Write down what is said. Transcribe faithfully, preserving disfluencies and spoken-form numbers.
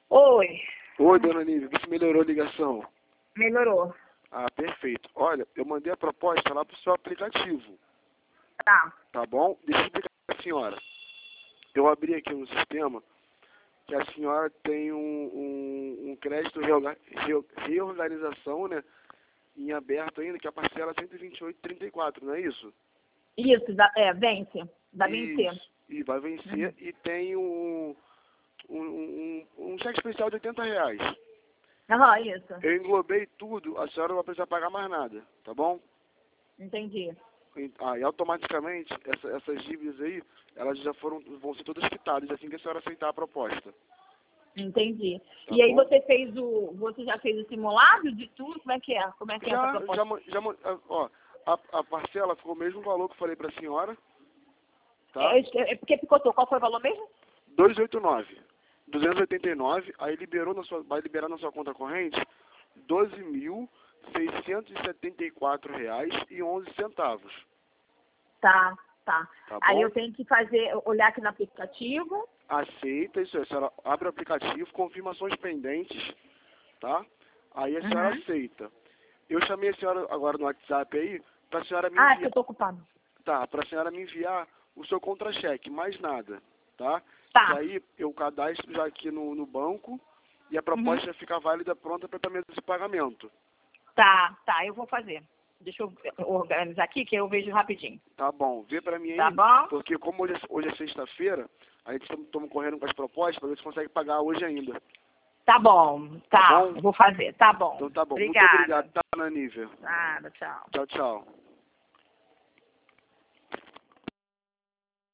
Oi. Oi, dona Nívia, vê se melhorou a ligação. Melhorou. Ah, perfeito. Olha, eu mandei a proposta lá pro seu aplicativo. Tá. Tá bom? Deixa eu explicar pra senhora. Eu abri aqui no sistema que a senhora tem um, um, um crédito reorga- reo- reorganização, né? Em aberto ainda, que a parcela é cento e vinte e oito vírgula trinta e quatro, não é isso? Isso, da, é, vence. Vai vencer. Isso. E vai vencer Uhum. e tem um, um, um, um cheque especial de oitenta reais. Aham, isso. Eu englobei tudo, a senhora não vai precisar pagar mais nada, tá bom? Entendi. E- Ah, e automaticamente, essa, essas dívidas aí, elas já foram, vão ser todas quitadas assim que a senhora aceitar a proposta. Entendi. Tá E aí bom? você fez o. Você já fez o simulado de tudo? Como é que é? Como é que é essa Já, proposta? já, ma- já, ma- ah, ó, a, a parcela ficou o mesmo valor que eu falei pra senhora, tá? É, é porque picotou. Qual foi o valor mesmo? duzentos e oitenta e nove. duzentos e oitenta e nove, aí liberou na sua, vai liberar na sua conta corrente doze mil seiscentos e setenta e quatro reais e onze centavos. Tá, tá. Tá Aí bom? eu tenho que fazer, olhar aqui no aplicativo. Aceita isso aí, a senhora abre o aplicativo, confirmações pendentes, tá? Aí a senhora Uhum. aceita. Eu chamei a senhora agora no WhatsApp aí, pra senhora me Ah, é que enviar, eu tô ocupado. tá, pra senhora me enviar o seu contra-cheque, mais nada, tá? Que Tá. aí eu cadastro já aqui no, no banco e a Uhum. proposta já fica válida pronta para tratamento de pagamento. Tá, tá, eu vou fazer. Deixa eu organizar aqui que eu vejo rapidinho. Tá bom, vê pra mim Tá aí, bom? porque como hoje é, hoje é sexta-feira, a gente estamos correndo com as propostas para ver se consegue pagar hoje ainda. Tá bom, Tá tá. bom? Vou fazer. Tá bom. Então tá bom. Muito Obrigada. obrigado, tá, Ana Nívia? Nada, tchau. Tchau, tchau.